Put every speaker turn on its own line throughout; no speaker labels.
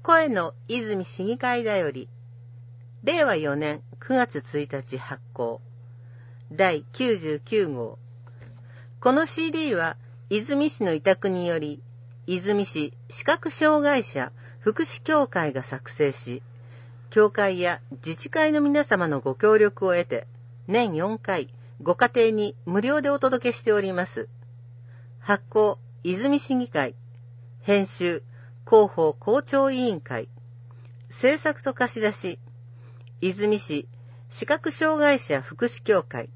声の泉市議会だより、令和4年9月1日発行、第99号。この CD は、泉市の委託により、泉市視覚障害者福祉協会が作成し、協会や自治会の皆様のご協力を得て、年4回、ご家庭に無料でお届けしております。発行、泉市議会。編集、広報校長委員会。制作と貸し出し、泉市視覚障害者福祉協会。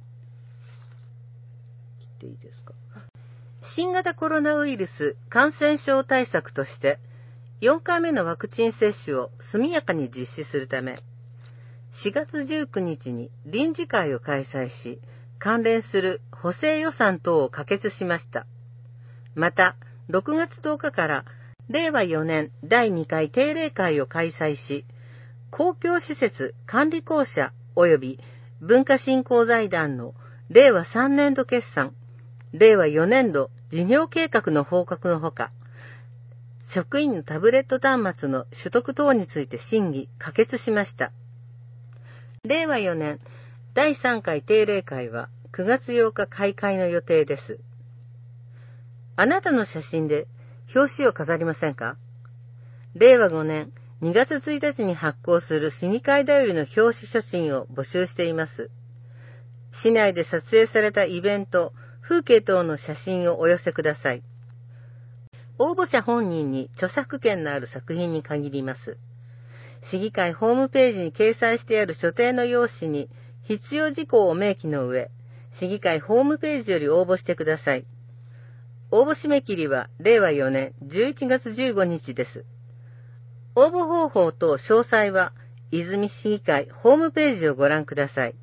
切っていいですか？新型コロナウイルス感染症対策として、4回目のワクチン接種を速やかに実施するため、4月19日に臨時会を開催し、関連する補正予算等を可決しました。また、6月10日から令和4年第2回定例会を開催し、公共施設管理公社及び文化振興財団の令和3年度決算、令和4年度事業計画の報告のほか、職員のタブレット端末の取得等について審議・可決しました。令和4年第3回定例会は9月8日開会の予定です。あなたの写真で表紙を飾りませんか？令和5年2月1日に発行する市議会だよりの表紙写真を募集しています。市内で撮影されたイベント、風景等の写真をお寄せください。応募者本人に著作権のある作品に限ります。市議会ホームページに掲載してある所定の用紙に必要事項を明記の上、市議会ホームページより応募してください。応募締め切りは令和4年11月15日です。応募方法と詳細は泉市議会ホームページをご覧ください。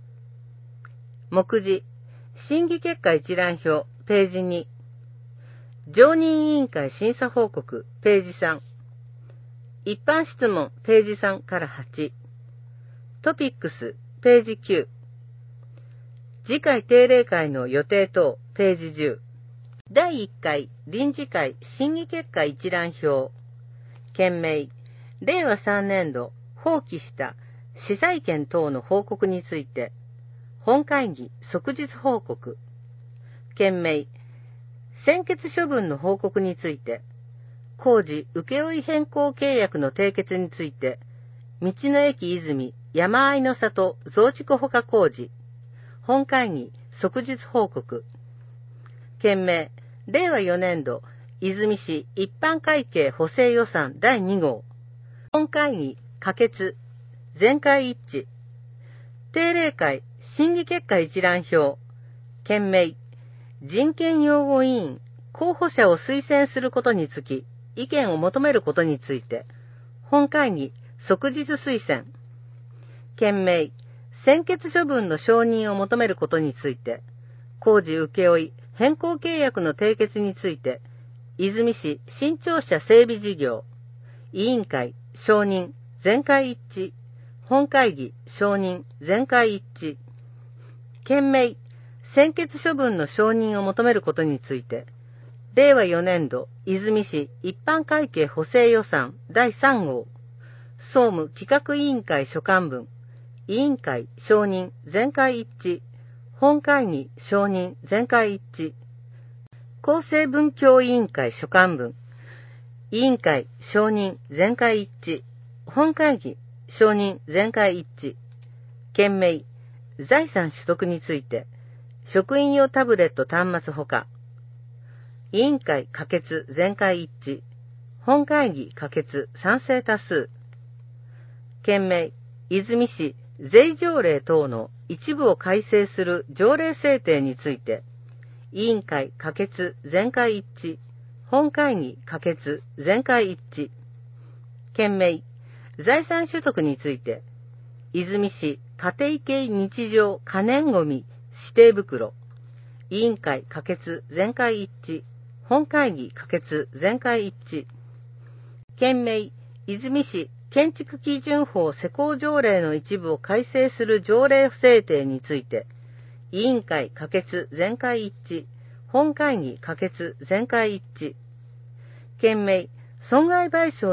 目次、審議結果一覧表、ページ2。常任委員会審査報告、ページ3。一般質問、ページ3から8。トピックス、ページ9。次回定例会の予定等、ページ10。第1回臨時会審議結果一覧表。件名、令和3年度放棄した市債権等の報告について、本会議即日報告。件名、専決処分の報告について、工事請負変更契約の締結について、道の駅泉山あいの里増築ほか工事。本会議即日報告。件名、令和4年度泉市一般会計補正予算第2号。本会議可決。全会一致。定例会審議結果一覧表。件名、人権擁護委員候補者を推薦することにつき意見を求めることについて、本会議即日推薦。件名、専決処分の承認を求めることについて、工事請負変更契約の締結について、泉市新庁舎整備事業委員会承認全会一致。本会議承認全会一致。件名、専決処分の承認を求めることについて、令和4年度泉市一般会計補正予算第3号総務企画委員会所管分委員会承認全会一致。本会議承認全会一致。厚生文教委員会所管分委員会承認全会一致。本会議承認全会一致。件名、財産取得について、職員用タブレット端末ほか。委員会可決全会一致。本会議可決賛成多数。件名、泉市税条例等の一部を改正する条例制定について、委員会可決全会一致。本会議可決全会一致。件名、財産取得について、泉市家庭系日常可燃ごみ指定袋。委員会可決全会一致。本会議可決全会一致。件名、泉市建築基準法施行条例の一部を改正する条例制定について、委員会可決全会一致。本会議可決全会一致。件名、損害賠償の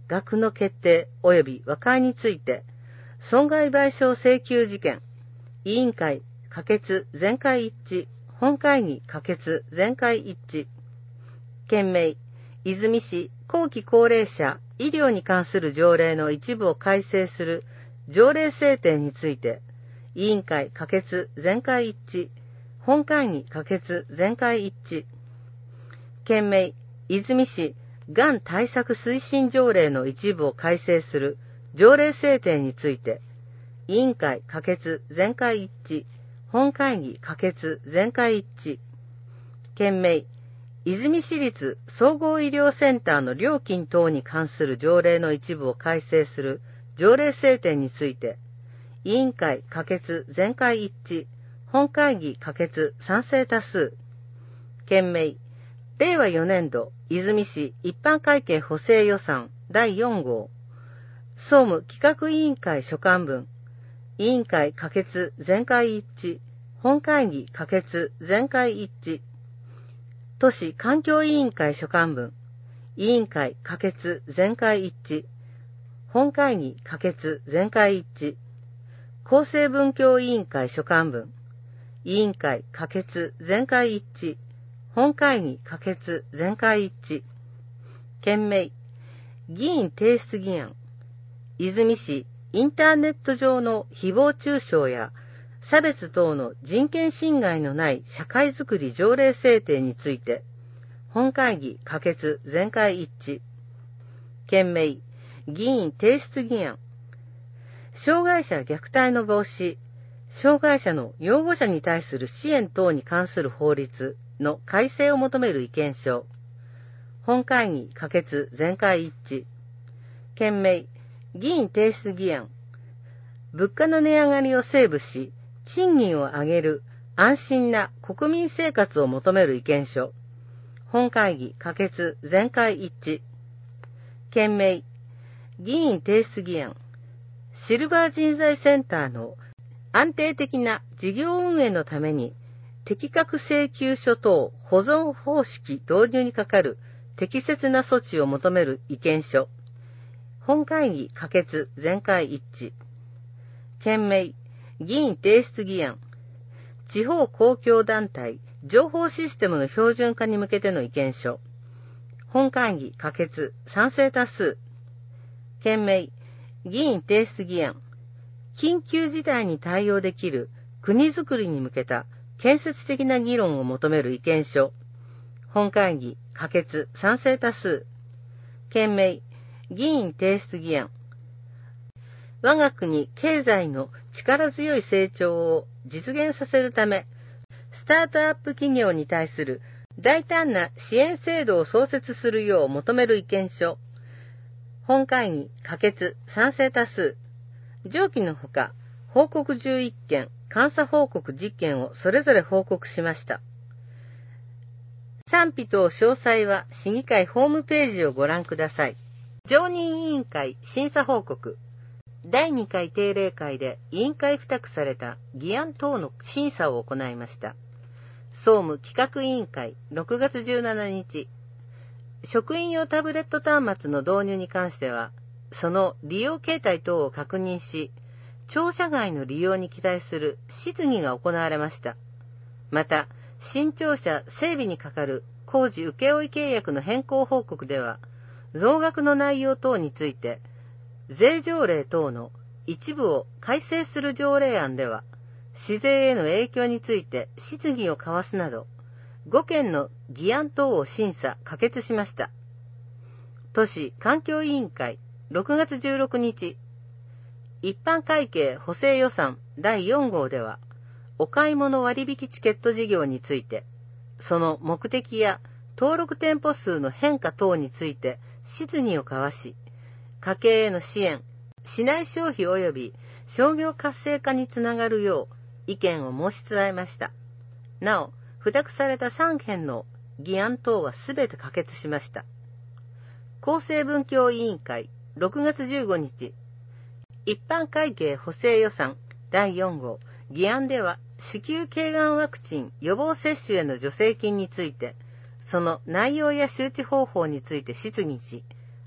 額の決定及び和解について、損害賠償請求事件、委員会可決全会一致、本会議可決全会一致。件名、泉市後期高齢者医療に関する条例の一部を改正する条例制定について、委員会可決全会一致、本会議可決全会一致。件名、泉市がん対策推進条例の一部を改正する条例制定について、委員会可決全会一致、本会議可決全会一致。件名、泉市立総合医療センターの料金等に関する条例の一部を改正する条例制定について、委員会可決全会一致、本会議可決賛成多数。件名、令和4年度泉市一般会計補正予算第4号、総務企画委員会所管分、委員会可決全会一致、本会議可決全会一致。都市環境委員会所管分、委員会可決全会一致、本会議可決全会一致。厚生文教委員会所管分、委員会可決全会一致、本会議可決全会一致。件名、議員提出議案、泉市インターネット上の誹謗中傷や差別等の人権侵害のない社会づくり条例制定について、本会議可決全会一致。件名、議員提出議案、障害者虐待の防止、障害者の養護者に対する支援等に関する法律の改正を求める意見書。本会議可決全会一致。件名、議員提出議案、物価の値上がりをセーブし、賃金を上げる安心な国民生活を求める意見書。本会議可決全会一致。件名、議員提出議案、シルバー人材センターの安定的な事業運営のために適格請求書等保存方式導入にかかる適切な措置を求める意見書。本会議可決全会一致。件名、議員提出議案、地方公共団体情報システムの標準化に向けての意見書。本会議可決賛成多数。件名、議員提出議案、緊急事態に対応できる国づくりに向けた建設的な議論を求める意見書。本会議可決賛成多数。件名、議員提出議案、我が国経済の力強い成長を実現させるため、スタートアップ企業に対する大胆な支援制度を創設するよう求める意見書。本会議可決賛成多数。上記のほか、報告11件、監査報告10件をそれぞれ報告しました。賛否等詳細は市議会ホームページをご覧ください。常任委員会審査報告。第2回定例会で委員会付託された議案等の審査を行いました。総務企画委員会6月17日。職員用タブレット端末の導入に関しては、その利用形態等を確認し、庁舎外の利用に期待する質疑が行われました。また、新庁舎整備にかかる工事請負契約の変更報告では、増額の内容等について、税条例等の一部を改正する条例案では、市税への影響について質疑を交わすなど、5件の議案等を審査・可決しました。都市環境委員会6月16日、一般会計補正予算第4号では、お買い物割引チケット事業について、その目的や登録店舗数の変化等について質疑を交わし、家計への支援、市内消費及び商業活性化につながるよう意見を申し伝えました。なお、付託された3件の議案等はすべて可決しました。厚生文教委員会6月15日、一般会計補正予算第4号議案では、子宮頸がんワクチン予防接種への助成金について、その内容や周知方法について質疑し、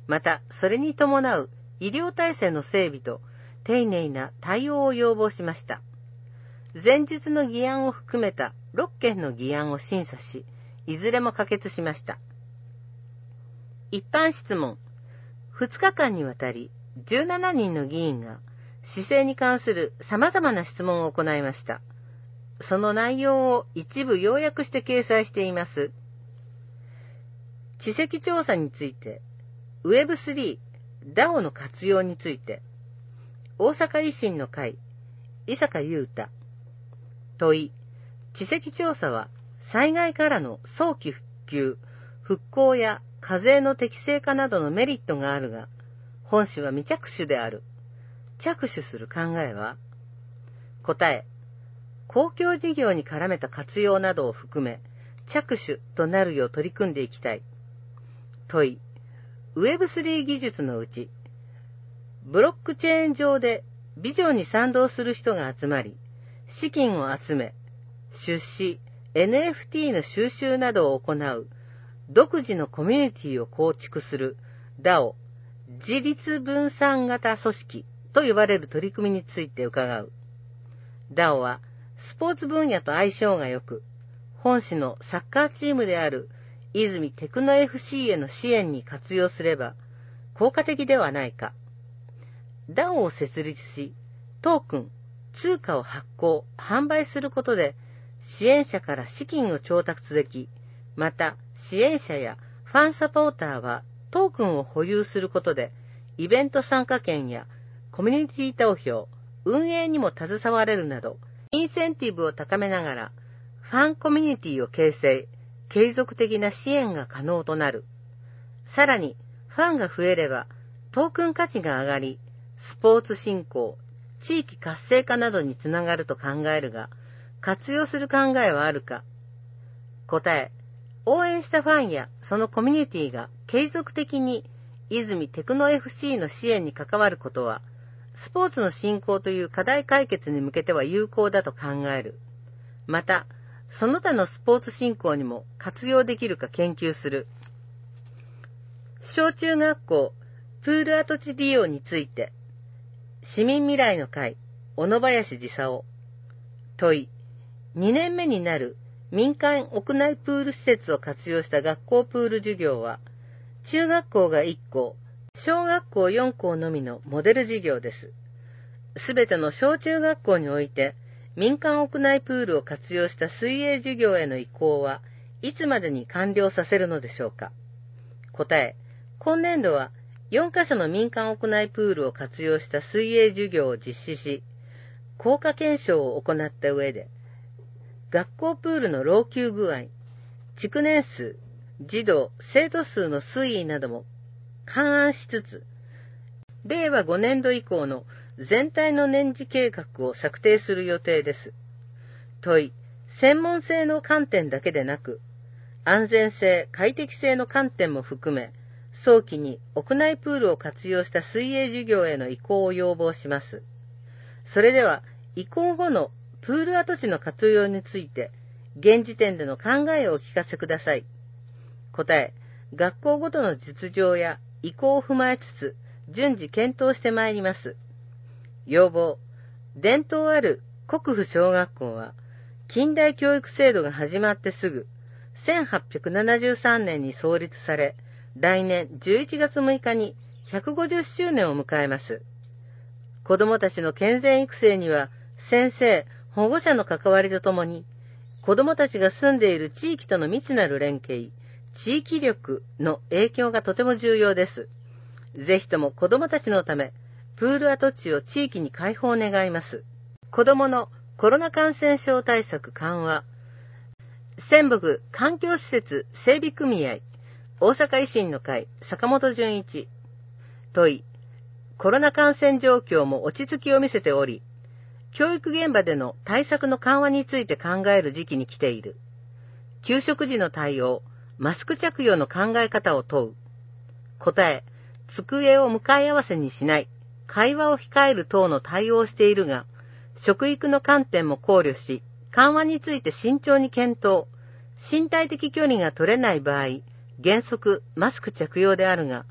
またそれに伴う医療体制の整備と丁寧な対応を要望しました。前述の議案を含めた6件の議案を審査し、いずれも可決しました。一般質問。2日間にわたり17人の議員が市政に関する様々な質問を行いました。その内容を一部要約して掲載しています。地籍調査について、Web3、DAO の活用について、大阪維新の会、伊坂優太。問い、地籍調査は災害からの早期復旧、復興や課税の適正化などのメリットがあるが、本市は未着手である。着手する考えは？答え、公共事業に絡めた活用などを含め、着手となるよう取り組んでいきたい。問い、Web3 技術のうち、ブロックチェーン上でビジョンに賛同する人が集まり、資金を集め、出資、NFT の収集などを行う独自のコミュニティを構築する DAO、自立分散型組織と呼ばれる取り組みについて伺う。DAO はスポーツ分野と相性が良く、本市のサッカーチームである泉テクノ FC への支援に活用すれば効果的ではないか。DAO を設立し、トークン、通貨を発行、販売することで支援者から資金を調達でき、また支援者やファンサポーターはトークンを保有することでイベント参加権やコミュニティ投票、運営にも携われるなど、インセンティブを高めながらファンコミュニティを形成、継続的な支援が可能となる。さらにファンが増えればトークン価値が上がり、スポーツ振興、地域活性化などにつながると考えるが、活用する考えはあるか。答え、応援したファンやそのコミュニティが継続的に泉テクノ FC の支援に関わることは、スポーツの振興という課題解決に向けては有効だと考える。また、その他のスポーツ振興にも活用できるか研究する。小中学校、プール跡地利用について、市民未来の会、小野林次夫。問い、2年目になる民間屋内プール施設を活用した学校プール授業は、中学校が1校、小学校4校のみのモデル事業です。すべての小中学校において、民間屋内プールを活用した水泳授業への移行はいつまでに完了させるのでしょうか。答え、今年度は4カ所の民間屋内プールを活用した水泳授業を実施し、効果検証を行った上で、学校プールの老朽具合、築年数、児童・生徒数の推移なども勘案しつつ、令和5年度以降の全体の年次計画を策定する予定です。問い、専門性の観点だけでなく、安全性、快適性の観点も含め、早期に屋内プールを活用した水泳授業への移行を要望します。それでは、移行後のプール跡地の活用について、現時点での考えをお聞かせください。答え、学校ごとの実情や移行を踏まえつつ、順次検討してまいります。要望、伝統ある国府小学校は、近代教育制度が始まってすぐ、1873年に創立され、来年11月6日に150周年を迎えます。子どもたちの健全育成には、先生、保護者の関わりとともに、子どもたちが住んでいる地域との密なる連携、地域力の影響がとても重要です。ぜひとも子どもたちのため、プール跡地を地域に開放願います。子どものコロナ感染症対策緩和。仙北環境施設整備組合、大阪維新の会、坂本純一。問い、コロナ感染状況も落ち着きを見せており、教育現場での対策の緩和について考える時期に来ている。給食時の対応、マスク着用の考え方を問う。答え、机を向かい合わせにしない、会話を控える等の対応をしているが、食育の観点も考慮し、緩和について慎重に検討。身体的距離が取れない場合、原則マスク着用であるが、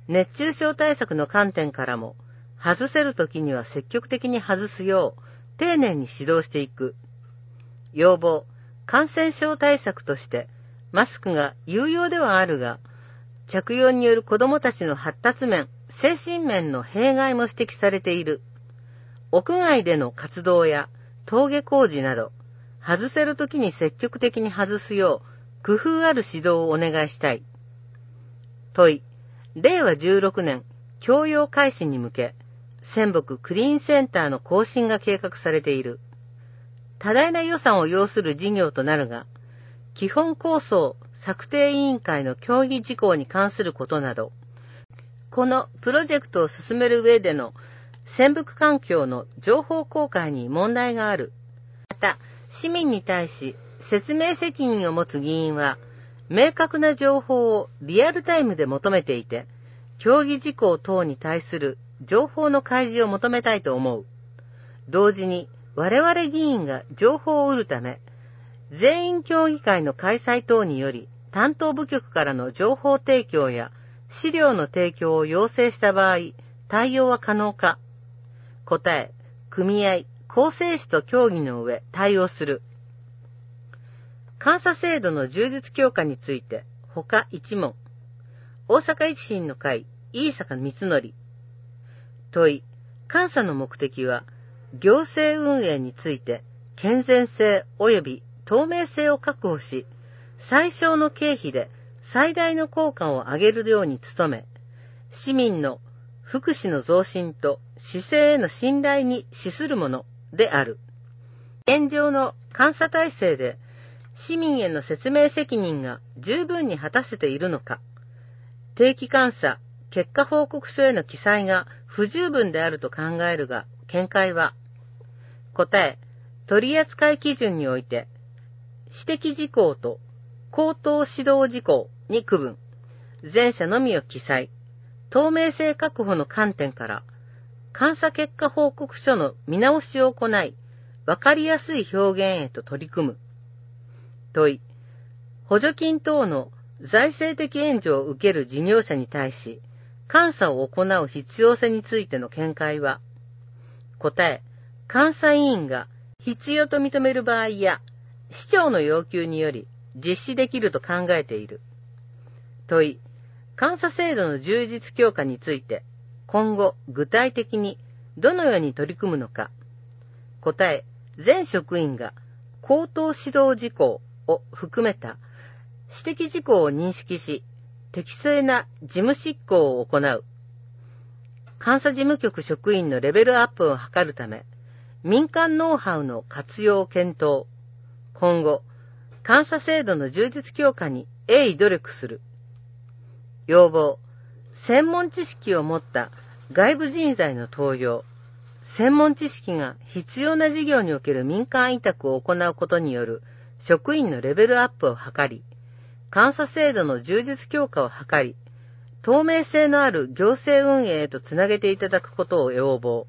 熱中症対策の観点からも、外せるときには積極的に外すよう、丁寧に指導していく。要望、感染症対策として、マスクが有用ではあるが、着用による子どもたちの発達面、精神面の弊害も指摘されている。屋外での活動や登下校時など、外せるときに積極的に外すよう、工夫ある指導をお願いしたい。問い、令和16年、教養開始に向け、仙北クリーンセンターの更新が計画されている。多大な予算を要する事業となるが、基本構想策定委員会の協議事項に関することなど、このプロジェクトを進める上での仙北環境の情報公開に問題がある。また、市民に対し説明責任を持つ議員は、明確な情報をリアルタイムで求めていて、協議事項等に対する情報の開示を求めたいと思う。同時に、我々議員が情報を得るため、全員協議会の開催等により、担当部局からの情報提供や資料の提供を要請した場合、対応は可能か。答え、組合、構成士と協議の上、対応する。監査制度の充実強化について、他一問。大阪維新の会、飯坂光則。問い、監査の目的は、行政運営について、健全性及び透明性を確保し、最小の経費で最大の効果を上げるように努め、市民の福祉の増進と市政への信頼に資するものである。現状の監査体制で市民への説明責任が十分に果たせているのか、定期監査、結果報告書への記載が不十分であると考えるが、見解は、答え、取扱基準において、指摘事項と口頭指導事項に区分、前者のみを記載、透明性確保の観点から、監査結果報告書の見直しを行い、わかりやすい表現へと取り組む。問い、補助金等の財政的援助を受ける事業者に対し、監査を行う必要性についての見解は、答え、監査委員が必要と認める場合や、市長の要求により実施できると考えている。問い、監査制度の充実強化について、今後具体的にどのように取り組むのか。答え、全職員が口頭指導事項を含めた指摘事項を認識し、適正な事務執行を行う。監査事務局職員のレベルアップを図るため、民間ノウハウの活用を検討。今後、監査制度の充実強化に鋭意努力する。要望、専門知識を持った外部人材の登用。専門知識が必要な事業における民間委託を行うことによる職員のレベルアップを図り、監査制度の充実強化を図り、透明性のある行政運営へとつなげていただくことを要望。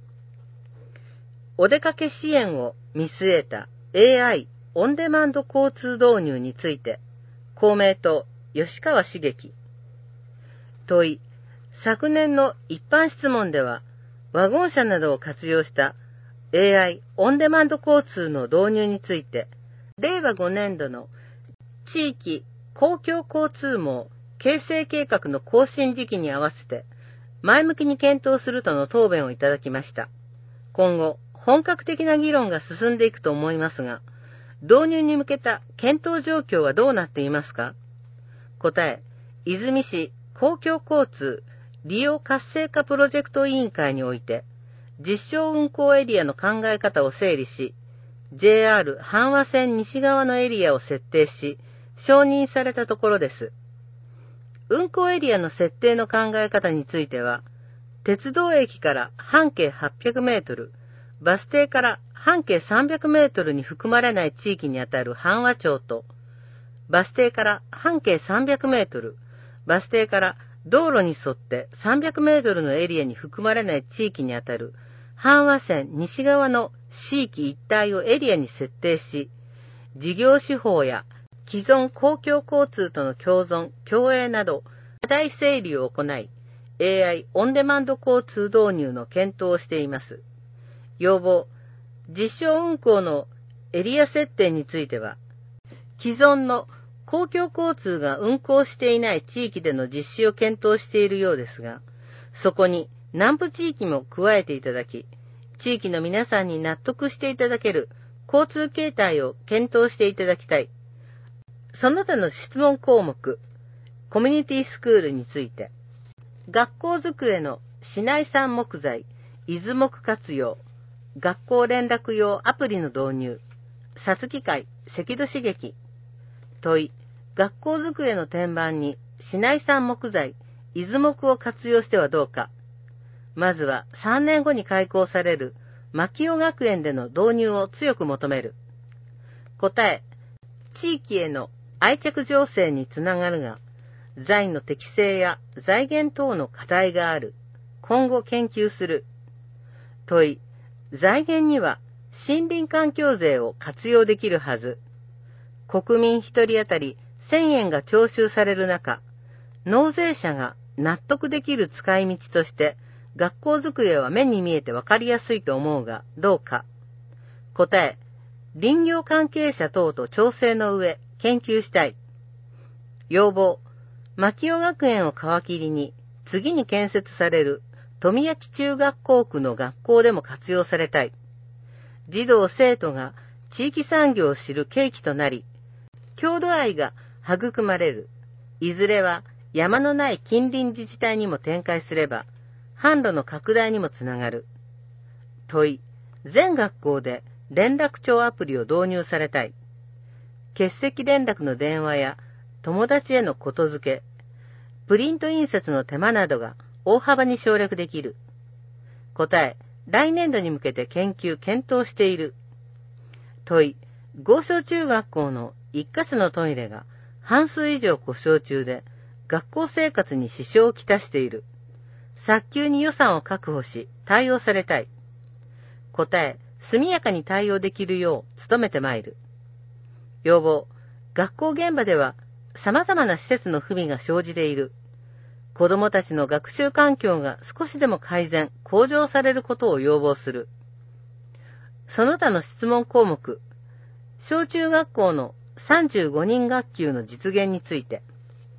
お出かけ支援を見据えた AI オンデマンド交通導入について、公明党吉川茂樹。問い、昨年の一般質問では、ワゴン車などを活用した AI オンデマンド交通の導入について、令和5年度の地域公共交通網形成計画の更新時期に合わせて、前向きに検討するとの答弁をいただきました。今後、本格的な議論が進んでいくと思いますが、導入に向けた検討状況はどうなっていますか？答え、泉市公共交通利用活性化プロジェクト委員会において、実証運行エリアの考え方を整理し、JR 阪和線西側のエリアを設定し、承認されたところです。運行エリアの設定の考え方については、鉄道駅から半径800メートル、バス停から半径300メートルに含まれない地域にあたる阪和町と、バス停から半径300メートル、バス停から道路に沿って300メートルのエリアに含まれない地域にあたる阪和線西側の市域一帯をエリアに設定し、事業手法や既存公共交通との共存、共栄など課題整理を行い、 AI オンデマンド交通導入の検討をしています。要望、実証運行のエリア設定については、既存の公共交通が運行していない地域での実施を検討しているようですが、そこに南部地域も加えていただき、地域の皆さんに納得していただける交通形態を検討していただきたい。その他の質問項目、コミュニティスクールについて、学校机の市内産木材、伊豆木活用、学校連絡用アプリの導入、皐月会、赤土刺激。問い、学校机の天板に市内産木材、伊豆木を活用してはどうか。まずは3年後に開校される牧尾学園での導入を強く求める。答え、地域への愛着醸成につながるが、財の適正や財源等の課題がある。今後研究する。問い、財源には森林環境税を活用できるはず。国民一人当たり1000円が徴収される中、納税者が納得できる使い道として、学校机は目に見えてわかりやすいと思うが、どうか。答え、林業関係者等と調整の上、研究したい。要望、牧尾学園を皮切りに、次に建設される富焼中学校区の学校でも活用されたい。児童生徒が地域産業を知る契機となり、郷土愛が育まれる。いずれは山のない近隣自治体にも展開すれば、販路の拡大にもつながる。問い、全学校で連絡帳アプリを導入されたい。欠席連絡の電話や友達へのことづけ、プリント印刷の手間などが大幅に省略できる。答え、来年度に向けて研究・検討している。問い、郷小中学校の一カ所のトイレが半数以上故障中で学校生活に支障をきたしている。早急に予算を確保し対応されたい。答え、速やかに対応できるよう努めてまいる。要望、学校現場では様々な施設の不備が生じている。子どもたちの学習環境が少しでも改善・向上されることを要望する。その他の質問項目、小中学校の35人学級の実現について、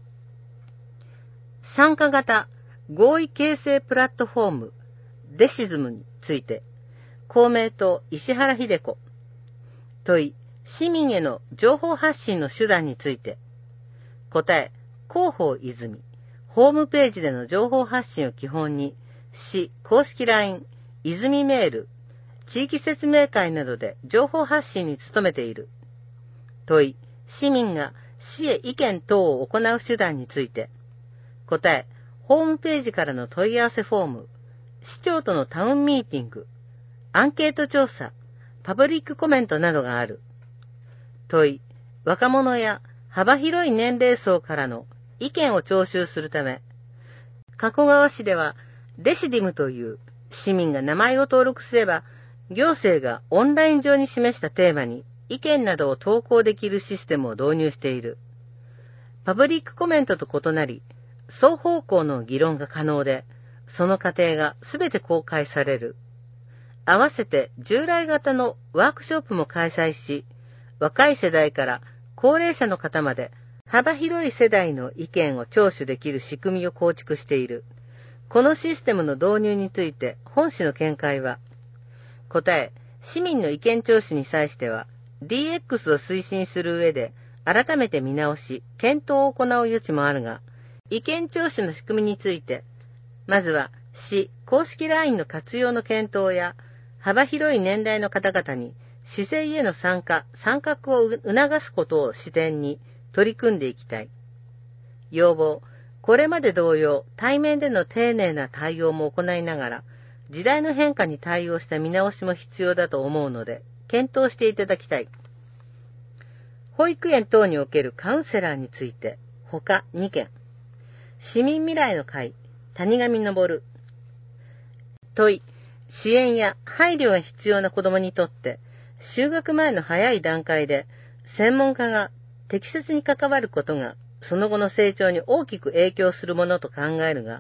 参加型合意形成プラットフォームデシズムについて、公明党石原秀子。問い、市民への情報発信の手段について、答え、広報泉、ホームページでの情報発信を基本に、市公式 LINE、泉メール、地域説明会などで情報発信に努めている。問い、市民が市へ意見等を行う手段について、答え、ホームページからの問い合わせフォーム、市長とのタウンミーティング、アンケート調査、パブリックコメントなどがある。問い、若者や幅広い年齢層からの意見を徴収するため、加古川市ではデシディムという市民が名前を登録すれば、行政がオンライン上に示したテーマに意見などを投稿できるシステムを導入している。パブリックコメントと異なり、双方向の議論が可能で、その過程がすべて公開される。合わせて従来型のワークショップも開催し、若い世代から高齢者の方まで幅広い世代の意見を聴取できる仕組みを構築している。このシステムの導入について本市の見解は、答え、市民の意見聴取に際しては DX を推進する上で改めて見直し、検討を行う余地もあるが、意見聴取の仕組みについて、まずは市公式 LINE の活用の検討や、幅広い年代の方々に市政への参画を促すことを視点に取り組んでいきたい。要望、これまで同様、対面での丁寧な対応も行いながら、時代の変化に対応した見直しも必要だと思うので、検討していただきたい。保育園等におけるカウンセラーについて、他2件。市民未来の会、谷上昇。問い、支援や配慮が必要な子どもにとって、就学前の早い段階で専門家が適切に関わることがその後の成長に大きく影響するものと考えるが、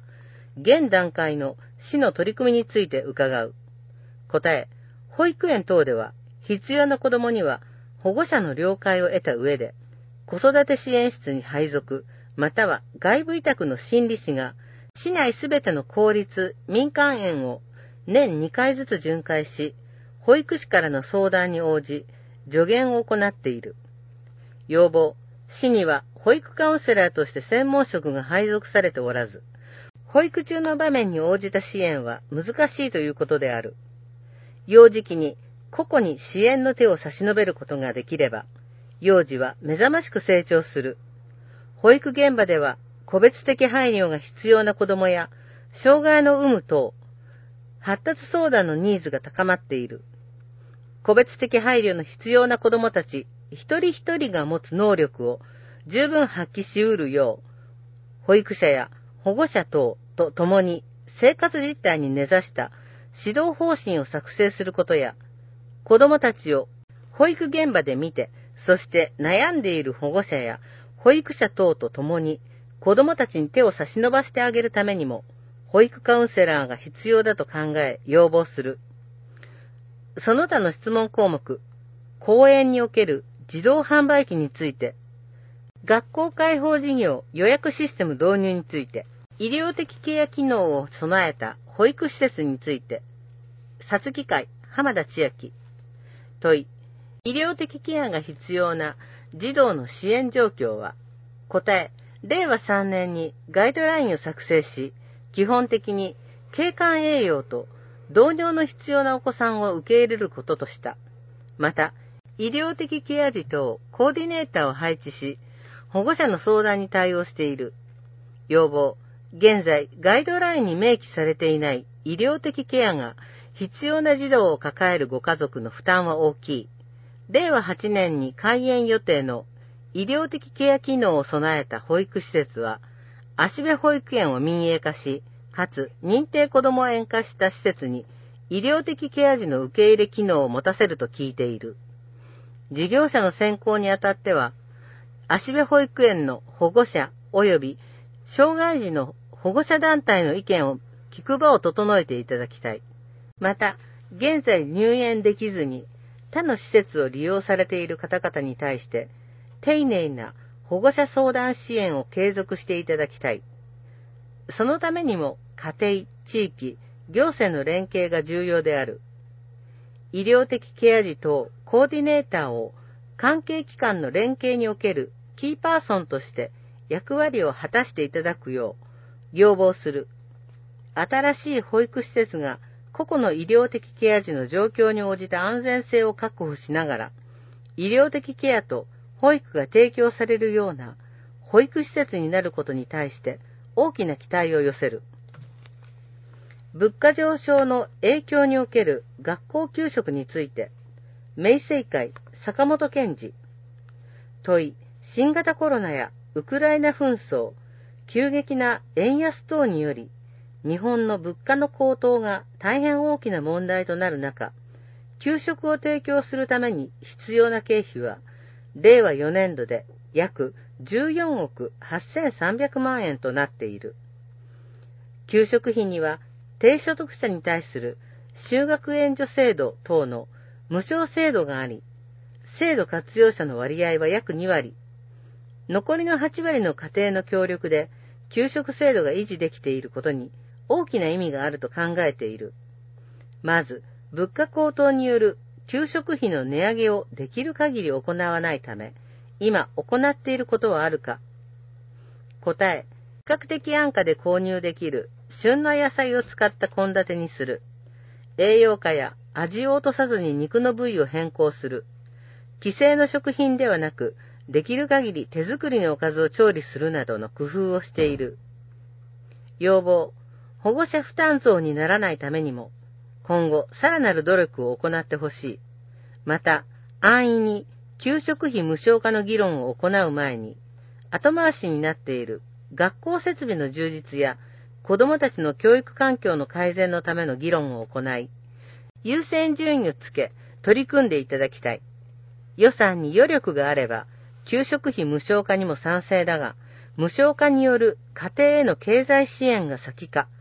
現段階の市の取り組みについて伺う。答え、保育園等では必要な子どもには保護者の了解を得た上で、子育て支援室に配属、または外部委託の心理士が、市内すべての公立、民間園を年2回ずつ巡回し、保育士からの相談に応じ、助言を行っている。要望、市には保育カウンセラーとして専門職が配属されておらず、保育中の場面に応じた支援は難しいということである。幼児期に個々に支援の手を差し伸べることができれば、幼児は目覚ましく成長する。保育現場では個別的配慮が必要な子どもや、障害の有無等、発達相談のニーズが高まっている。個別的配慮の必要な子どもたち一人一人が持つ能力を十分発揮し得るよう、保育者や保護者等と共に生活実態に根ざした指導方針を作成することや、子どもたちを保育現場で見て、そして悩んでいる保護者や保育者等と共に子どもたちに手を差し伸ばしてあげるためにも、保育カウンセラーが必要だと考え要望する。その他の質問項目、公園における自動販売機について、学校開放事業予約システム導入について、医療的ケア機能を備えた保育施設について、皐月会浜田千秋。問い、医療的ケアが必要な児童の支援状況は、答え、令和3年にガイドラインを作成し、基本的に経管栄養と同尿の必要なお子さんを受け入れることとした。また、医療的ケア児等コーディネーターを配置し、保護者の相談に対応している。要望、現在ガイドラインに明記されていない医療的ケアが必要な児童を抱えるご家族の負担は大きい。令和8年に開園予定の医療的ケア機能を備えた保育施設は、芦部保育園を民営化し、かつ認定こども園化した施設に医療的ケア児の受け入れ機能を持たせると聞いている。事業者の選考にあたっては、芦部保育園の保護者及び障害児の保護者団体の意見を聞く場を整えていただきたい。また、現在入園できずに他の施設を利用されている方々に対して、丁寧な保護者相談支援を継続していただきたい。そのためにも家庭、地域、行政の連携が重要である。医療的ケア児等コーディネーターを関係機関の連携におけるキーパーソンとして役割を果たしていただくよう要望する。新しい保育施設が個々の医療的ケア児の状況に応じた安全性を確保しながら、医療的ケアと保育が提供されるような保育施設になることに対して大きな期待を寄せる。物価上昇の影響における学校給食について、明生会坂本健二。問い、新型コロナやウクライナ紛争、急激な円安等により、日本の物価の高騰が大変大きな問題となる中、給食を提供するために必要な経費は、令和4年度で約14億8300万円となっている。給食費には、低所得者に対する就学援助制度等の無償制度があり、制度活用者の割合は約2割。残りの8割の家庭の協力で給食制度が維持できていることに大きな意味があると考えている。まず、物価高騰による給食費の値上げをできる限り行わないため、今行っていることはあるか。答え、比較的安価で購入できる旬の野菜を使った献立にする。栄養価や味を落とさずに肉の部位を変更する。既製の食品ではなく、できる限り手作りのおかずを調理するなどの工夫をしている。要望、保護者負担増にならないためにも、今後さらなる努力を行ってほしい。また、安易に給食費無償化の議論を行う前に、後回しになっている学校設備の充実や子どもたちの教育環境の改善のための議論を行い、優先順位をつけ取り組んでいただきたい。予算に余力があれば、給食費無償化にも賛成だが、無償化による家庭への経済支援が先か、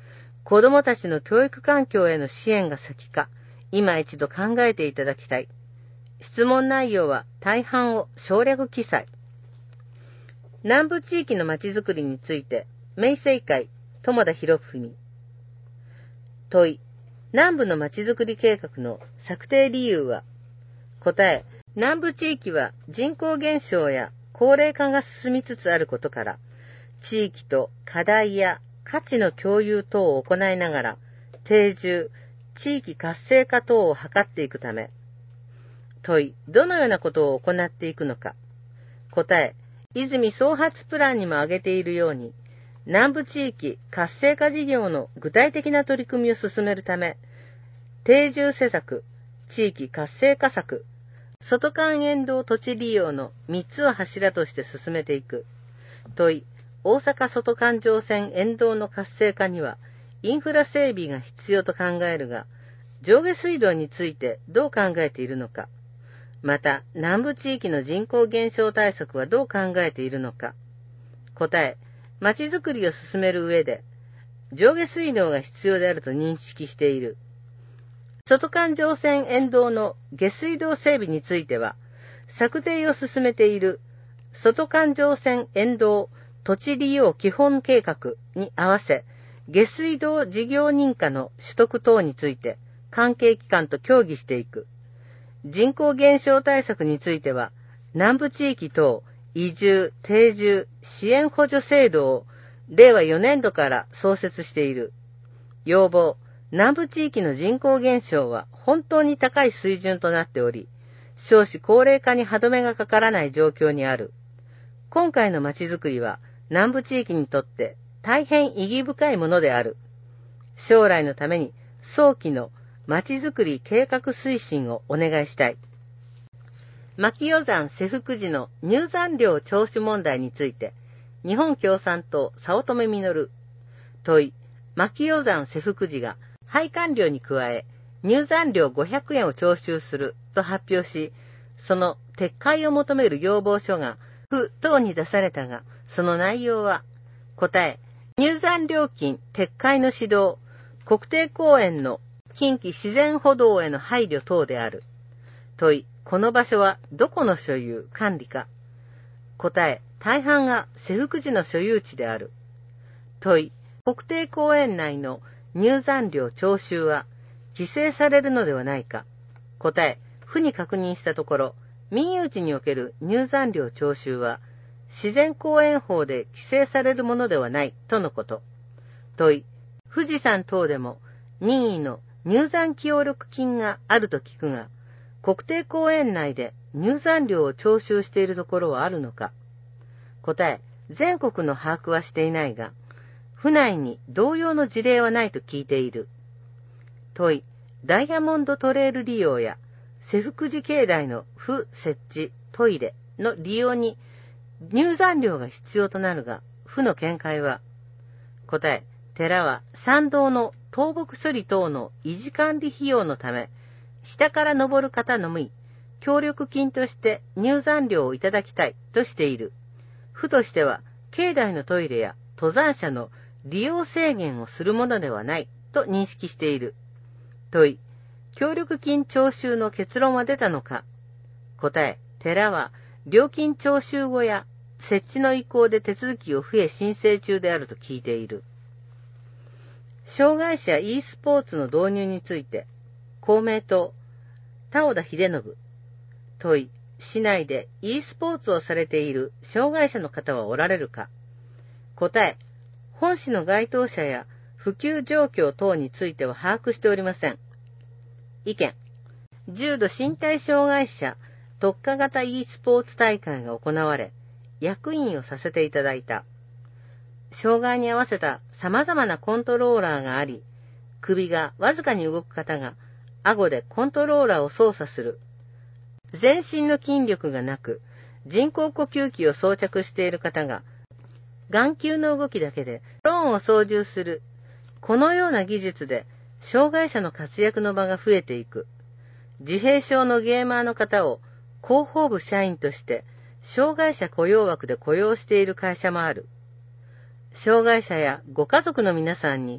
子供たちの教育環境への支援が先か、今一度考えていただきたい。質問内容は大半を省略記載。南部地域のまちづくりについて、明政会、友田博文。問い、南部のまちづくり計画の策定理由は？答え、南部地域は人口減少や高齢化が進みつつあることから、地域と課題や価値の共有等を行いながら、定住、地域活性化等を図っていくため。問い、どのようなことを行っていくのか。答え、泉総発プランにも挙げているように、南部地域活性化事業の具体的な取り組みを進めるため、定住施策、地域活性化策、外環沿道土地利用の3つを柱として進めていく。問い、大阪外環状線沿道の活性化にはインフラ整備が必要と考えるが、上下水道についてどう考えているのか。また、南部地域の人口減少対策はどう考えているのか。答え、まちづくりを進める上で、上下水道が必要であると認識している。外環状線沿道の下水道整備については、策定を進めている外環状線沿道土地利用基本計画に合わせ、下水道事業認可の取得等について関係機関と協議していく。人口減少対策については、南部地域等移住・定住支援補助制度を令和4年度から創設している。要望、南部地域の人口減少は本当に高い水準となっており、少子高齢化に歯止めがかからない状況にある。今回のまちづくりは南部地域にとって大変意義深いものである。将来のために早期のまちづくり計画推進をお願いしたい。牧予山瀬福寺の入山料徴収問題について、日本共産党早乙女実。問い、牧予山瀬福寺が拝観料に加え入山料500円を徴収すると発表し、その撤回を求める要望書が府等に出されたが、その内容は、答え、入山料金撤回の指導、国定公園の近畿自然歩道への配慮等である。問い、この場所はどこの所有・管理か。答え、大半が瀬福寺の所有地である。問い、国定公園内の入山料徴収は規制されるのではないか。答え、府に確認したところ、民有地における入山料徴収は自然公園法で規制されるものではないとのこと。問い、富士山等でも任意の入山協力金があると聞くが、国定公園内で入山料を徴収しているところはあるのか。答え、全国の把握はしていないが、府内に同様の事例はないと聞いている。問い、ダイヤモンドトレイル利用や瀬福寺境内の府設置トイレの利用に入山料が必要となるが、府の見解は。答え、寺は参道の倒木処理等の維持管理費用のため、下から登る方のみ、協力金として入山料をいただきたいとしている。府としては、境内のトイレや登山者の利用制限をするものではないと認識している。問い、協力金徴収の結論は出たのか。答え、寺は料金徴収後や設置の意向で手続きを増え申請中であると聞いている。障害者 e スポーツの導入について、公明党、田尾田秀信。問い、市内で e スポーツをされている障害者の方はおられるか。答え、本市の該当者や普及状況等については把握しておりません。意見、重度身体障害者特化型 e スポーツ大会が行われ、役員をさせていただいた。障害に合わせた様々なコントローラーがあり、首がわずかに動く方が顎でコントローラーを操作する。全身の筋力がなく、人工呼吸器を装着している方が、眼球の動きだけでドローンを操縦する。このような技術で、障害者の活躍の場が増えていく。自閉症のゲーマーの方を広報部社員として、障害者雇用枠で雇用している会社もある。障害者やご家族の皆さんに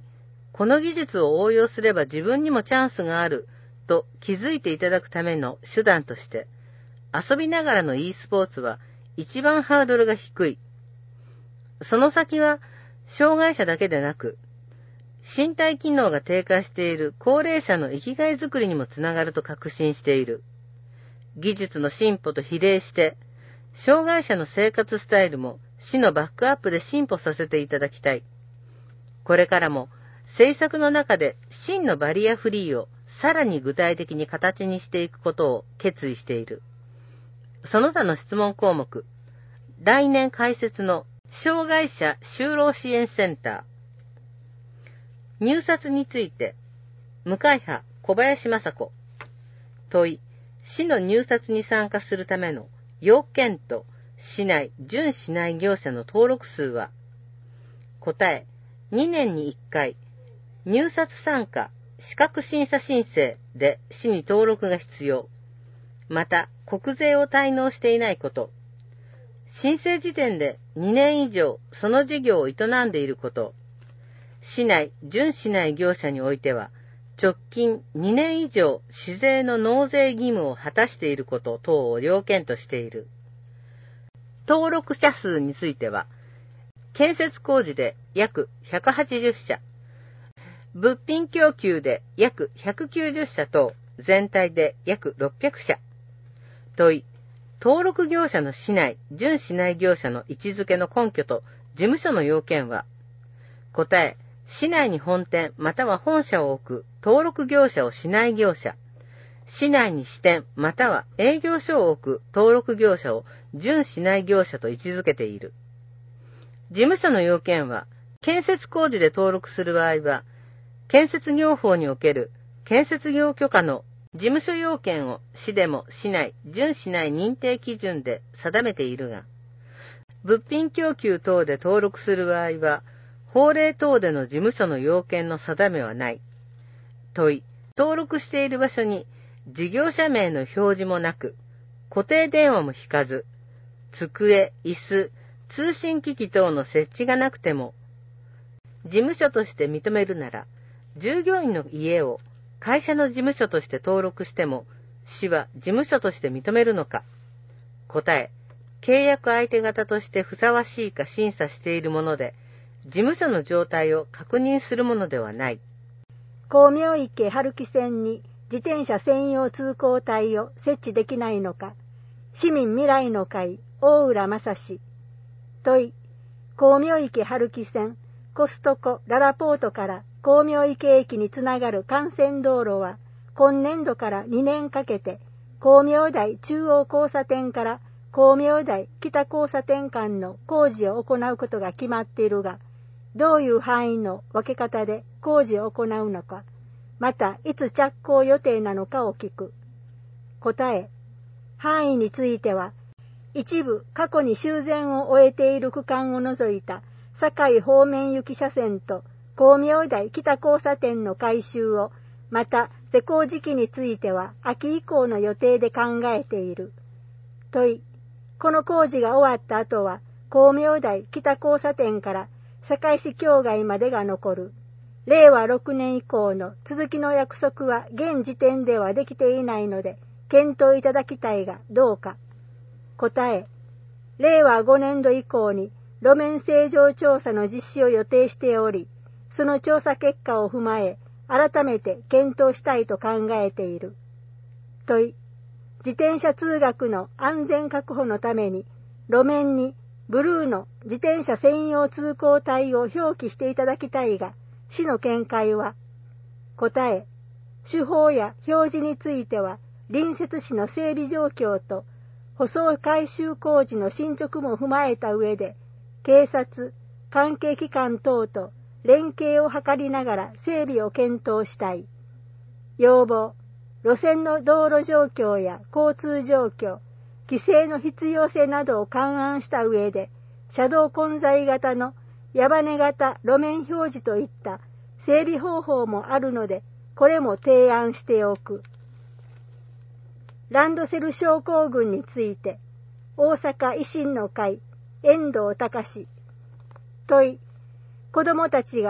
この技術を応用すれば自分にもチャンスがあると気づいていただくための手段として、遊びながらの e スポーツは一番ハードルが低い。その先は障害者だけでなく、身体機能が低下している高齢者の生きがいづくりにもつながると確信している。技術の進歩と比例して、障害者の生活スタイルも市のバックアップで進歩させていただきたい。これからも政策の中で真のバリアフリーをさらに具体的に形にしていくことを決意している。その他の質問項目、来年開設の障害者就労支援センター。入札について、無会派小林雅子。問い、市の入札に参加するための要件と市内準市内業者の登録数は。答え、2年に1回、入札参加資格審査申請で市に登録が必要。また、国税を滞納していないこと。申請時点で2年以上その事業を営んでいること。市内、準市内業者においては、直近2年以上市税の納税義務を果たしていること等を要件としている。登録者数については、建設工事で約180社、物品供給で約190社等、全体で約600社。問い、登録業者の市内、準市内業者の位置づけの根拠と事務所の要件は。答え、市内に本店または本社を置く登録業者を市内業者、市内に支店または営業所を置く登録業者を準市内業者と位置づけている。事務所の要件は、建設工事で登録する場合は、建設業法における建設業許可の事務所要件を市でも市内、準市内認定基準で定めているが、物品供給等で登録する場合は、法令等での事務所の要件の定めはない。問い、登録している場所に事業者名の表示もなく、固定電話も引かず、机、椅子、通信機器等の設置がなくても、事務所として認めるなら、従業員の家を会社の事務所として登録しても、市は事務所として認めるのか。答え、契約相手方としてふさわしいか審査しているもので、事務所の状態を確認するものではない。
光明池春木線に自転車専用通行帯を設置できないのか。市民未来の会大浦正史。問い、光明池春木線コストコララポートから光明池駅につながる幹線道路は今年度から2年かけて光明台中央交差点から光明台北交差点間の工事を行うことが決まっているが、どういう範囲の分け方で工事を行うのか、またいつ着工予定なのかを聞く。答え、範囲については、一部過去に修繕を終えている区間を除いた堺方面行き車線と光明台北交差点の改修を、また施工時期については秋以降の予定で考えている。問い、この工事が終わった後は光明台北交差点から堺市境外までが残る。令和6年以降の続きの約束は現時点ではできていないので、検討いただきたいがどうか。答え、令和5年度以降に路面正常調査の実施を予定しており、その調査結果を踏まえ、改めて検討したいと考えている。問い、自転車通学の安全確保のために、路面にブルーの自転車専用通行帯を表記していただきたいが、市の見解は。答え、手法や表示については、隣接市の整備状況と、舗装改修工事の進捗も踏まえた上で、警察、関係機関等と連携を図りながら整備を検討したい。要望、路線の道路状況や交通状況、規制の必要性などを勘案した上で、車道混在型の矢羽型路面表示といった整備方法もあるので、これも提案しておく。ランドセル症候群について、大阪維新の会、遠藤隆。問い、子どもたちが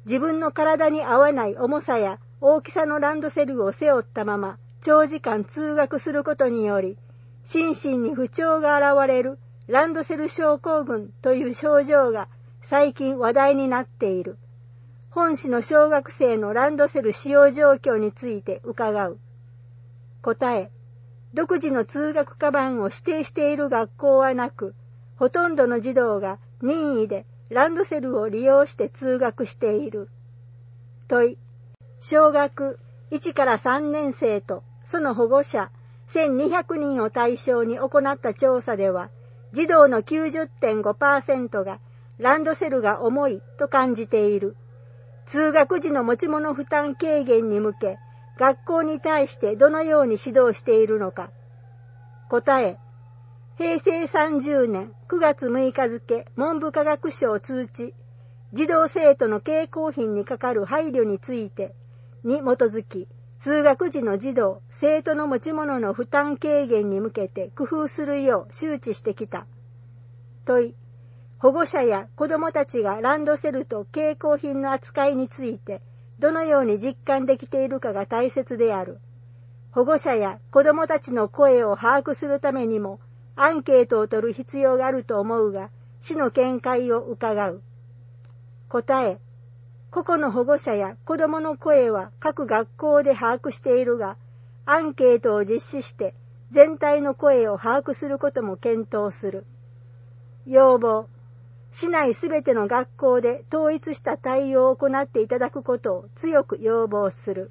自分の体に合わない重さや大きさのランドセルを背負ったまま長時間通学することにより、心身に不調が現れるランドセル症候群という症状が最近話題になっている。本市の小学生のランドセル使用状況について伺う。答え、独自の通学カバンを指定している学校はなく、ほとんどの児童が任意でランドセルを利用して通学している。問い、小学1から3年生とその保護者1200人を対象に行った調査では、児童の 90.5% がランドセルが重いと感じている。通学時の持ち物負担軽減に向け、学校に対してどのように指導しているのか。答え、平成30年9月6日付文部科学省通知、児童生徒の携行品にかかる配慮についてに基づき、通学時の児童、生徒の持ち物の負担軽減に向けて工夫するよう周知してきた。問い、保護者や子どもたちがランドセルと携行品の扱いについてどのように実感できているかが大切である。保護者や子どもたちの声を把握するためにもアンケートを取る必要があると思うが、市の見解を伺う。答え、個々の保護者や子どもの声は各学校で把握しているが、アンケートを実施して全体の声を把握することも検討する。要望、市内すべての学校で統一した対応を行っていただくことを強く要望する。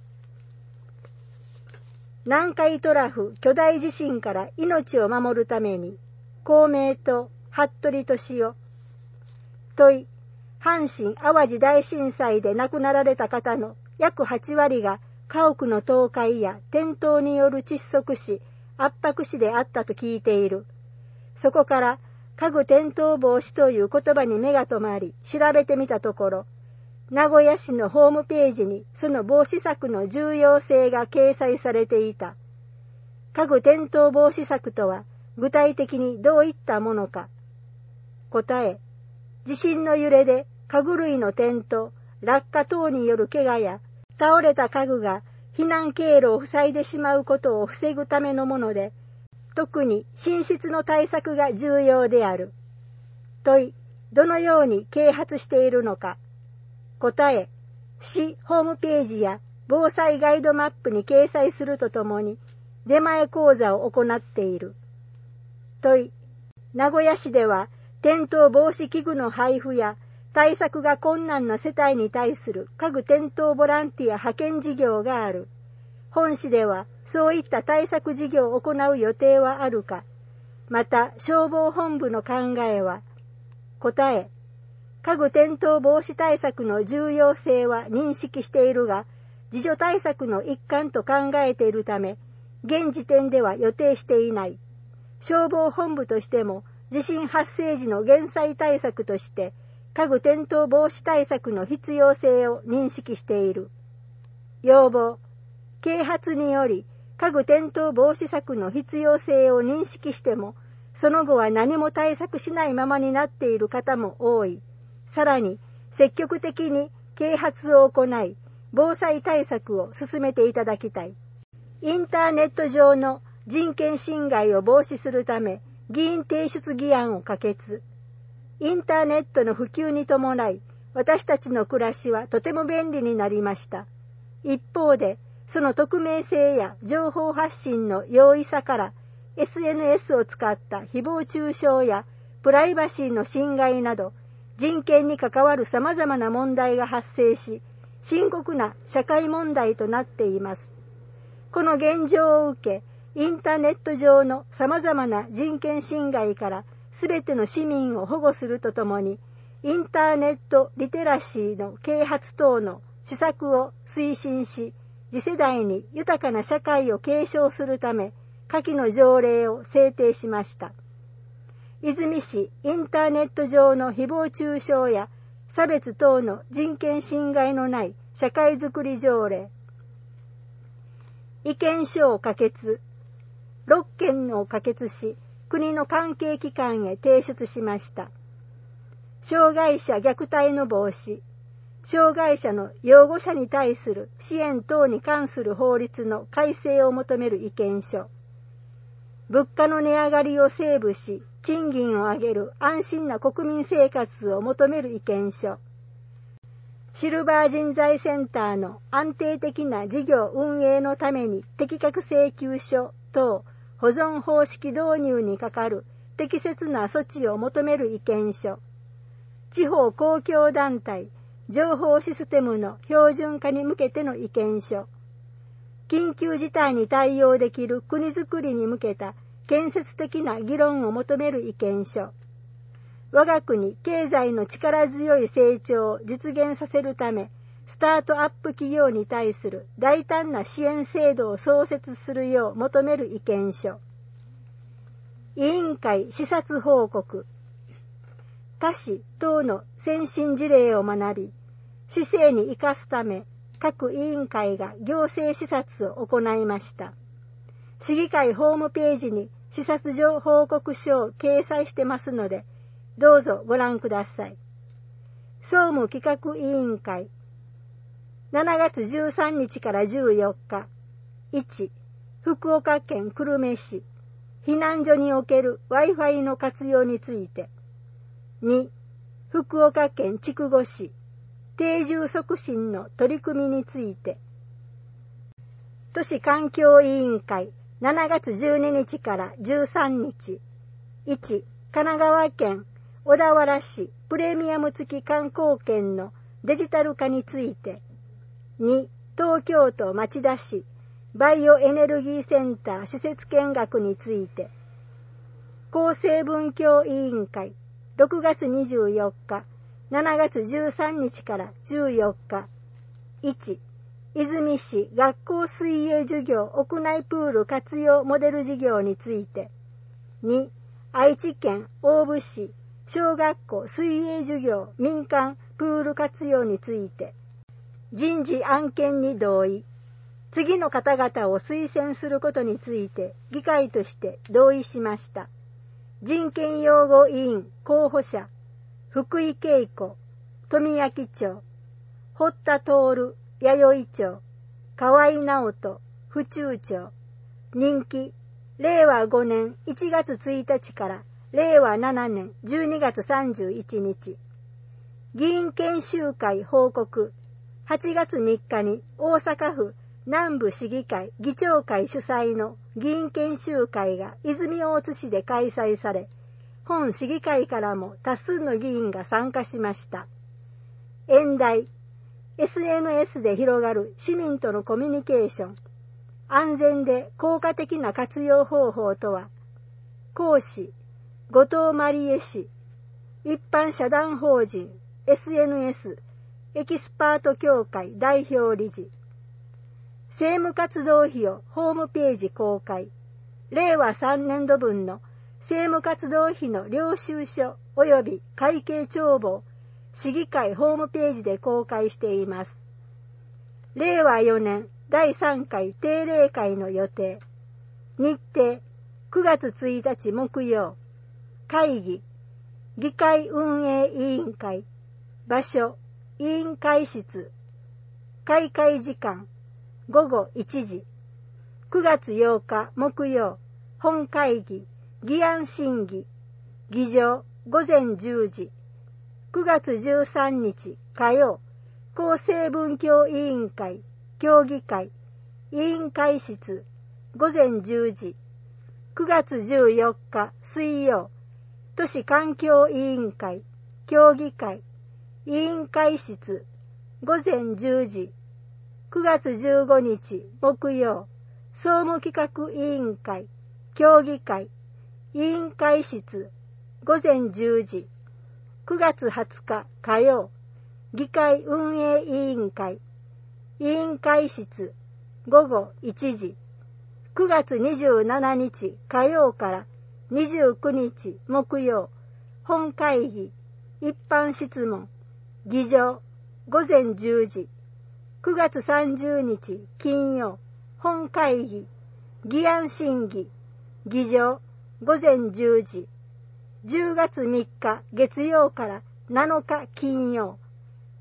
南海トラフ巨大地震から命を守るために、公明党、服部俊夫。問い、阪神・淡路大震災で亡くなられた方の約8割が家屋の倒壊や転倒による窒息死、圧迫死であったと聞いている。そこから家具転倒防止という言葉に目が留まり調べてみたところ、名古屋市のホームページにその防止策の重要性が掲載されていた。家具転倒防止策とは具体的にどういったものか。答え、地震の揺れで家具類の転倒、落下等による怪我や倒れた家具が避難経路を塞いでしまうことを防ぐためのもので、特に寝室の対策が重要である。問い、どのように啓発しているのか。答え、市ホームページや防災ガイドマップに掲載するとともに出前講座を行っている。問い、名古屋市では転倒防止器具の配布や対策が困難な世帯に対する家具転倒ボランティア派遣事業がある。本市ではそういった対策事業を行う予定はあるか。また消防本部の考えは。答え、家具転倒防止対策の重要性は認識しているが、自助対策の一環と考えているため、現時点では予定していない。消防本部としても、地震発生時の減災対策として、家具転倒防止対策の必要性を認識している。要望、啓発により、家具転倒防止策の必要性を認識しても、その後は何も対策しないままになっている方も多い。さらに積極的に啓発を行い、防災対策を進めていただきたい。インターネット上の人権侵害を防止するため、議員提出議案を可決。インターネットの普及に伴い、私たちの暮らしはとても便利になりました。一方で、その匿名性や情報発信の容易さから、SNS を使った誹謗中傷やプライバシーの侵害など、人権に関わる様々な問題が発生し、深刻な社会問題となっています。この現状を受け、インターネット上の様々な人権侵害からすべての市民を保護するとともに、インターネットリテラシーの啓発等の施策を推進し、次世代に豊かな社会を継承するため、下記の条例を制定しました。泉市インターネット上の誹謗中傷や差別等の人権侵害のない社会づくり条例。意見書を可決。6件を可決し、国の関係機関へ提出しました。障害者虐待の防止。 障害者の養護者に対する支援等に関する法律の改正を求める意見書。物価の値上がりをセーブし、賃金を上げる安心な国民生活を求める意見書。シルバー人材センターの安定的な事業運営のために適格請求書等保存方式導入にかかる適切な措置を求める意見書。地方公共団体情報システムの標準化に向けての意見書。緊急事態に対応できる国づくりに向けた建設的な議論を求める意見書。我が国経済の力強い成長を実現させるため、スタートアップ企業に対する大胆な支援制度を創設するよう求める意見書。委員会視察報告。他市等の先進事例を学び、市政に生かすため、各委員会が行政視察を行いました。市議会ホームページに視察状報告書を掲載してますので、どうぞご覧ください。総務企画委員会。7月13日から14日。1、福岡県久留米市。避難所における Wi-Fi の活用について。2、福岡県筑後市。定住促進の取り組みについて。都市環境委員会。7月12日から13日。1、神奈川県小田原市プレミアム付き観光券のデジタル化について。2、東京都町田市バイオエネルギーセンター施設見学について。厚生文教委員会6月24日、7月13日から14日。1、泉市学校水泳授業屋内プール活用モデル事業について。2、愛知県大府市小学校水泳授業民間プール活用について。人事案件に同意。次の方々を推薦することについて議会として同意しました。人権擁護委員候補者、福井恵子、富焼町、堀田徹、弥生町、河合直人、府中町。任期、令和5年1月1日から令和7年12月31日。議員研修会報告。8月3日に大阪府南部市議会議長会主催の議員研修会が泉大津市で開催され、本市議会からも多数の議員が参加しました。演題、SNS で広がる市民とのコミュニケーション。安全で効果的な活用方法とは。講師、後藤まりえ氏。一般社団法人 SNS エキスパート協会代表理事。政務活動費をホームページ公開。令和3年度分の政務活動費の領収書及び会計帳簿を市議会ホームページで公開しています。令和4年第3回定例会の予定。日程、9月1日木曜。会議、議会運営委員会。場所、委員会室。開会時間、午後1時。9月8日木曜。本会議、議案審議。議場、午前10時。9月13日火曜。厚生文教委員会、協議会。委員会室、午前10時。9月14日水曜。都市環境委員会、協議会。委員会室、午前10時。9月15日木曜。総務企画委員会、協議会。委員会室、午前10時。9月20日火曜。議会運営委員会。委員会室、午後1時。9月27日火曜から29日木曜。本会議、一般質問。議場、午前10時。9月30日金曜。本会議、議案審議。議場、午前10時。10月3日月曜から7日金曜。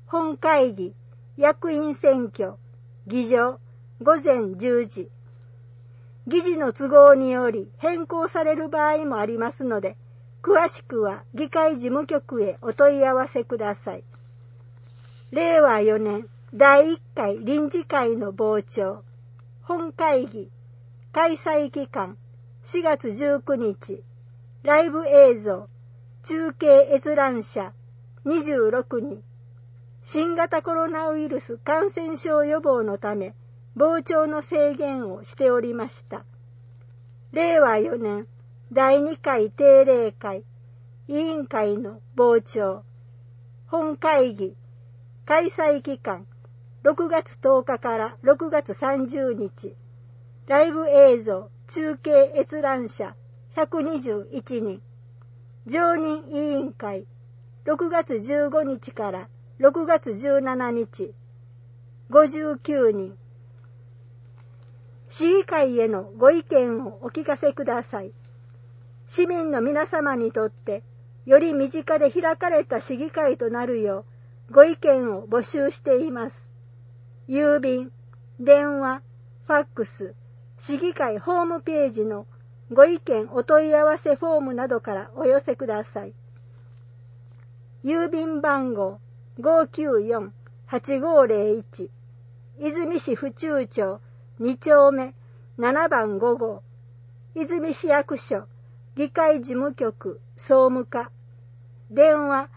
本会議、役員選挙、議場、午前10時。議事の都合により変更される場合もありますので、詳しくは議会事務局へお問い合わせください。令和4年第1回臨時会の傍聴。本会議、開催期間4月19日、ライブ映像、中継閲覧者26人。新型コロナウイルス感染症予防のため、傍聴の制限をしておりました。令和4年第2回定例会、委員会の傍聴。本会議、開催期間6月10日から6月30日。ライブ映像、中継閲覧者121人。常任委員会、6月15日から6月17日。59人。市議会へのご意見をお聞かせください。市民の皆様にとって、より身近で開かれた市議会となるよう、ご意見を募集しています。郵便、電話、ファックス、市議会ホームページのご意見お問い合わせフォームなどからお寄せください。郵便番号 594-8501 泉市府中町2丁目7番5号泉市役所議会事務局総務課電話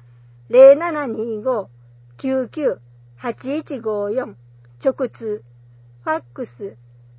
0725-99-8154 直通ファックス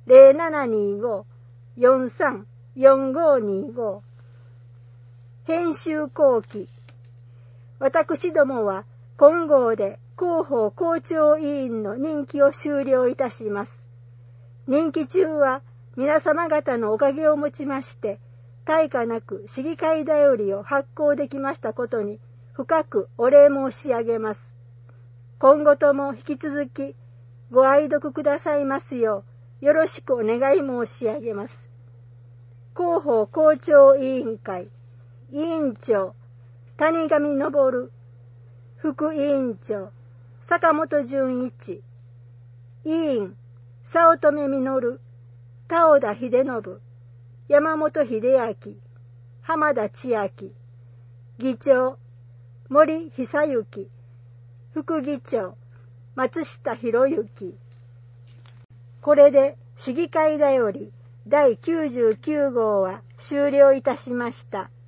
0725-434525 編集後期私どもは今号で広報校長委員の任期を終了いたします。任期中は皆様方のおかげをもちまして大化なく市議会だよりを発行できましたことに深くお礼申し上げます。今後とも引き続きご愛読くださいますようよろしくお願い申し上げます。広報校長委員会委員長谷上昇副委員長坂本純一委員早乙女実田尾田秀信山本秀明浜田千秋議長森久之副議長松下博之。これで市議会だより第99号は終了いたしました。